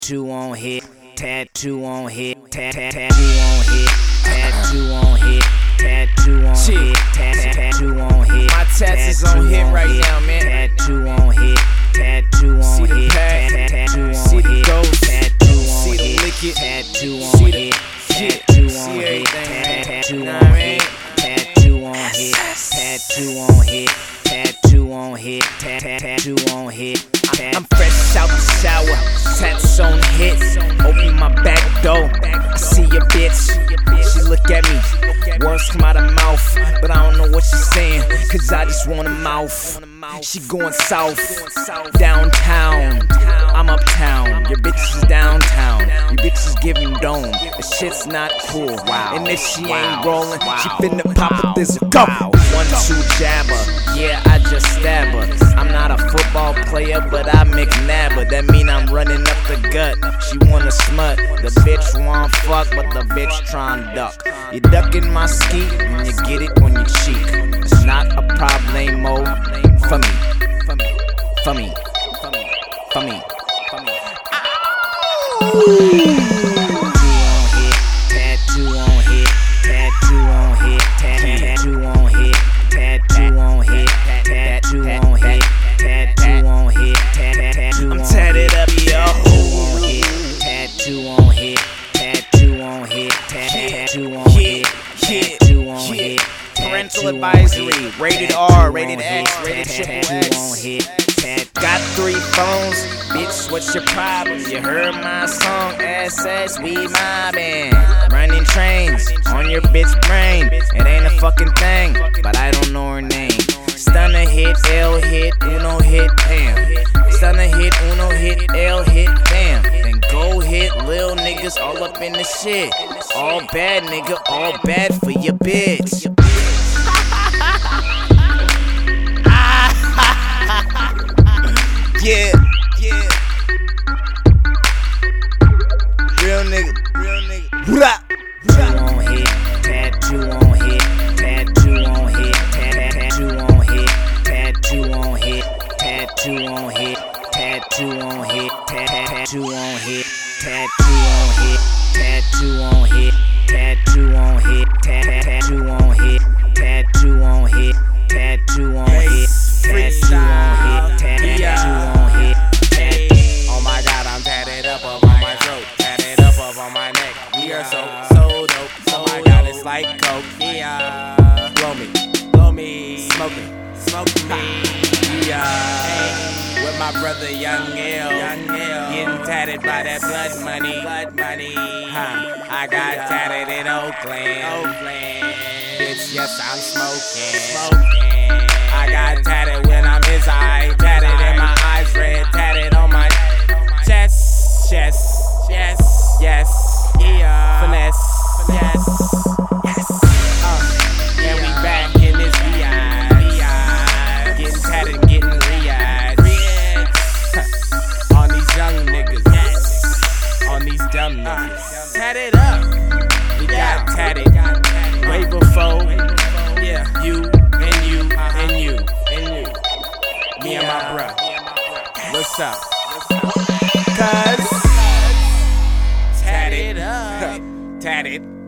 Tattoo on hit, tattoo on hit, tattoo on hit, tattoo on hit, tattoo on hit, tattoo on hit. My tattoos on hit right now, man. Tattoo on hit, tattoo on hit, tattoo on hit, tattoo on hit, tattoo on hit, tattoo on hit, tattoo on hit, tattoo on hit, tattoo on hit, tattoo on hit, tattoo on hit. I'm fresh out the shower, tats on hit. Open my back door, I see your bitch. She look at me, words come out her mouth, but I don't know what she's saying, cause I just want a mouth. She going south, downtown, I'm uptown. Your bitch is downtown, your bitch is giving dome. The shit's not cool, and if she ain't rolling, she finna pop a thizzle. Go! 1-2 jabber, yeah, I just stab her. I'm not a football player, but I McNab her. That mean I'm running up the gut. She wanna smut, the bitch want fuck, but the bitch tryna duck. You ducking my skeet, and you get it on your cheek. It's not a problemo for me, for me, for me, for me, for me, for me. Tattoo on hit, tattoo on hit, tattoo on hit, tattoo on hit, tattoo on hit, tattoo on hit, tattoo on hit. I'm tatted up, yo. Tattoo on hit, tattoo on hit, tattoo on hit, tattoo on hit. Parental advisory, rated R, rated X, rated triple X. Got 3 phones, bitch, what's your problem? You heard my song, SS, we mobbing. Running trains on your bitch brain. It ain't a fucking thing, but I don't know her name. Stunner hit, L hit, Uno hit, bam. Stunner hit, Uno hit, L hit, bam. Then go hit, lil niggas all up in the shit. All bad, nigga, all bad for your bitch. Yeah, yeah. Real nigga, real nigga. Tattoo on hit, tattoo on hit, tattoo on hit, tattoo on hit, tattoo on hit, tattoo on hit, tattoo on hit, tattoo on hit, tattoo on hit, tattoo on hit, tattoo on hit, tattoo on hit, tattoo on hit, tattoo on hit, tattoo on hit, tattoo on hit. Oh my God, I'm tatted up on my throat, tatted up on my neck. We are so dope. Oh my God, it's like coke. Yeah, blow me, smoking me. Yeah, with my brother Young L, getting tatted by that blood money. I got tatted in Oakland. Bitch, yes, I'm smoking. I got tatted when I'm his eye, tatted in my eyes, red, tatted on my chest, yes, yeah, finesse, yes, yeah, we back in this VI, getting tatted, getting re-eyed, on these young niggas, on these dumb niggas, tatted up, we got tatted, way before, yeah, you, me and my bruh, what's up? Cuz tatted up, tatted.